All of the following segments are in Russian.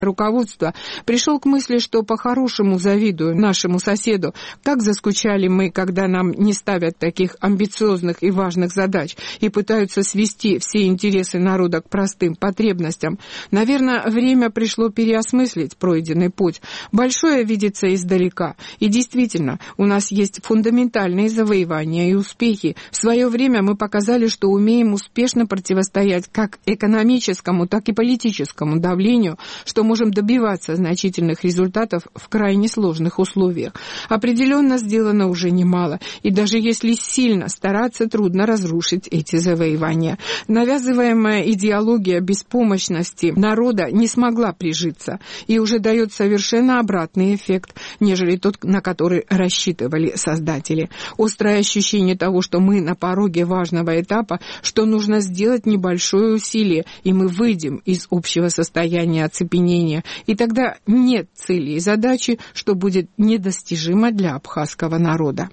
руководства, пришел к мысли, что по-хорошему завидую нашему соседу. Как заскучали мы, когда нам не ставят таких амбициозных и важных задач и пытаются свести все интересы народа к простым потребностям. Наверное, время пришло переосмыслить пройденный путь. Большое видится издалека. И действительно, у нас есть фундаментальные завоевания и успехи. В свое время мы показали, что умеем успешно противостоять как экономическому, так и политическому давлению, что можем добиваться значительных результатов в крайне сложных условиях. Определенно сделано уже немало, и даже если сильно стараться, трудно разрушить эти завоевания. Навязываемая идеология беспомощности народа не смогла прижиться и уже дает совершенно обратный эффект, нежели тот, на который рассчитывали создатели. Острое ощущение того, что мы на пороге важного этапа, что нужно сделать небольшое усилие, и мы выйдем из общего состояния оцепенения. И тогда нет цели и задачи, что будет недостижимо для абхазского народа.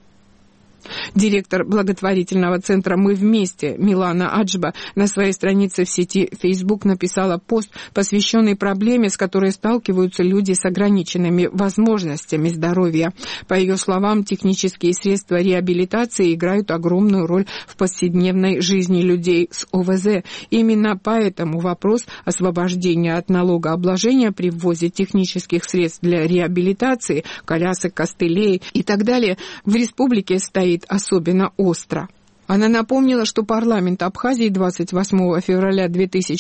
Директор благотворительного центра «Мы вместе» Милана Аджба на своей странице в сети Facebook написала пост, посвященный проблеме, с которой сталкиваются люди с ограниченными возможностями здоровья. По ее словам, технические средства реабилитации играют огромную роль в повседневной жизни людей с ОВЗ. Именно поэтому вопрос освобождения от налогообложения при ввозе технических средств для реабилитации, колясок, костылей и так далее в республике стоит особенно остро. Она напомнила, что парламент Абхазии 28 февраля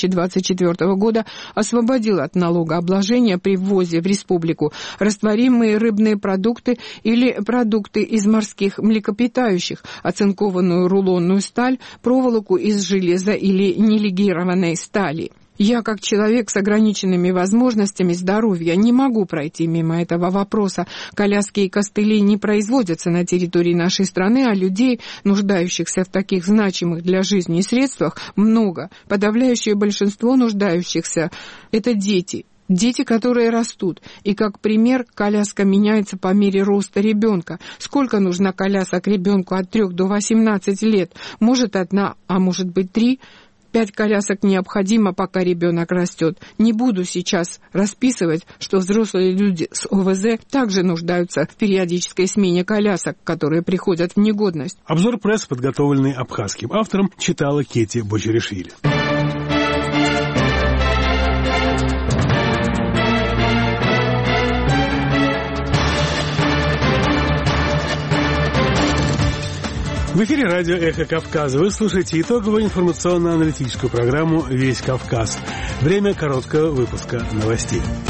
2024 года освободил от налогообложения при ввозе в республику растворимые рыбные продукты или продукты из морских млекопитающих, оцинкованную рулонную сталь, проволоку из железа или нелегированной стали. Я, как человек с ограниченными возможностями здоровья, не могу пройти мимо этого вопроса. Коляски и костыли не производятся на территории нашей страны, а людей, нуждающихся в таких значимых для жизни средствах, много. Подавляющее большинство нуждающихся – это дети. Дети, которые растут. И, как пример, коляска меняется по мере роста ребенка. Сколько нужно колясок ребенку от 3 до 18 лет? Может, 1, а может быть 3? 5 колясок необходимо, пока ребенок растет. Не буду сейчас расписывать, что взрослые люди с ОВЗ также нуждаются в периодической смене колясок, которые приходят в негодность. Обзор пресс, подготовленный абхазским автором, читала Кети Бочеришвили. В эфире радио «Эхо Кавказа». Вы слушаете итоговую информационно-аналитическую программу «Весь Кавказ». Время короткого выпуска новостей.